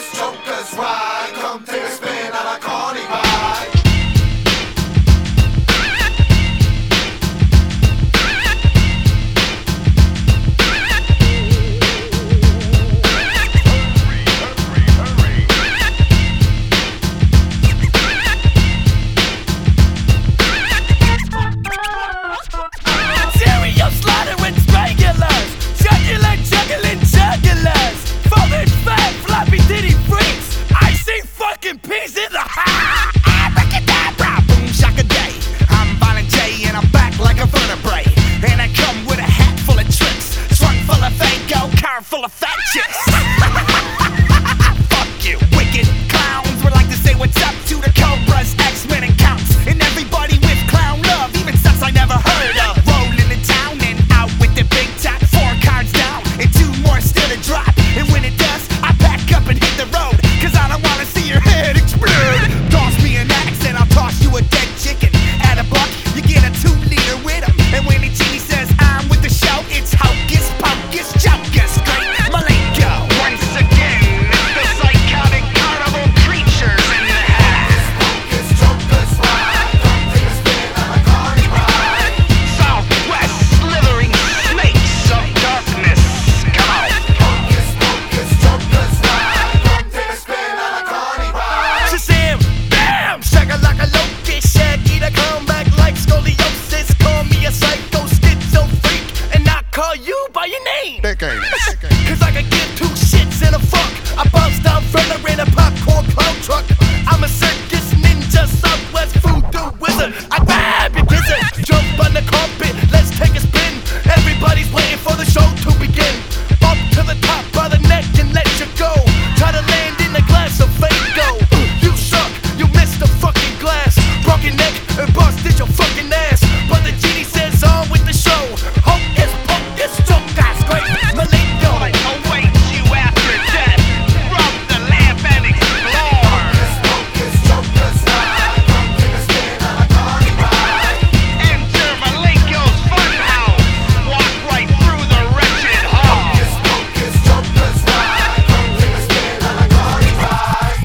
focus, jokers ride. Come take a spin on a carny ride. Peace in the house. Abracadabra, boom shaka-day. I'm Violent J and I'm back like a vertebrae. And I come with a hat full of tricks, trunk full of Fago, car full of fat chicks. Fuck you, wicked clowns. Would like to say what's up to the Cobras, X-Men and Counts, and everybody with clown love, even stuff I never heard of. Rolling in town and out with the big top, 4 cards down and 2 more still to drop. And when it does, I pack up and hit the road, 'cause I don't wanna see your head explode. Toss me an axe and I'll toss you a dead chicken. At a buck, you get a 2-liter with him. And when the genie says I'm with the show, it's hocus pocus chocus. Great Malenko. Once again, it's the psychotic carnival creatures in the house. Focus, jokers ride. Come take a spin on a carny ride. Southwest slithering snakes of darkness. Come on. Focus, focus, jokers ride. Come take a spin on a carny ride. Shazam! Bam! Shaka like a locust, Shaggy to come back like scoliosis. Call me a psycho schizo freak, and I call you by your name. 'Cause I can give 2 shits and a fuck. I bounce down further in a popcorn clown truck. I'm a circus ninja, Southwest voodoo wizard. I grab your gizzard, jump on the carpet, let's take a spin. Everybody's waiting for the show to begin. Up to the top by the neck and let you go. Try to land in a glass of Fago. You suck, you missed the fucking glass. Broke your neck and busted your fucking ass. But the genie says on with the show. Hocus pocus, jokers, great Malenko. Await you after death. Rub the lamp and explore. Focus, jokers ride. Come take a spin on a carny ride. Enter Malenko's funhouse. Walk right through the wretched hall. Focus, jokers ride. Come take a spin on a carny ride.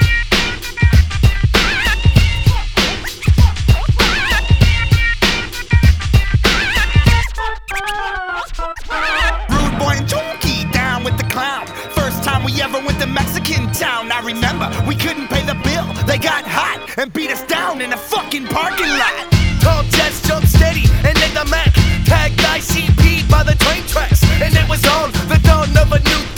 Rude boy and junkie down with the clown. First time we ever went to Mexican town. I remember we couldn't pay the bill. They got hot and beat us down in a fucking parking lot. Tall Jets jumped steady and then the Mac tagged ICP by the train tracks. And it was on the dawn of a new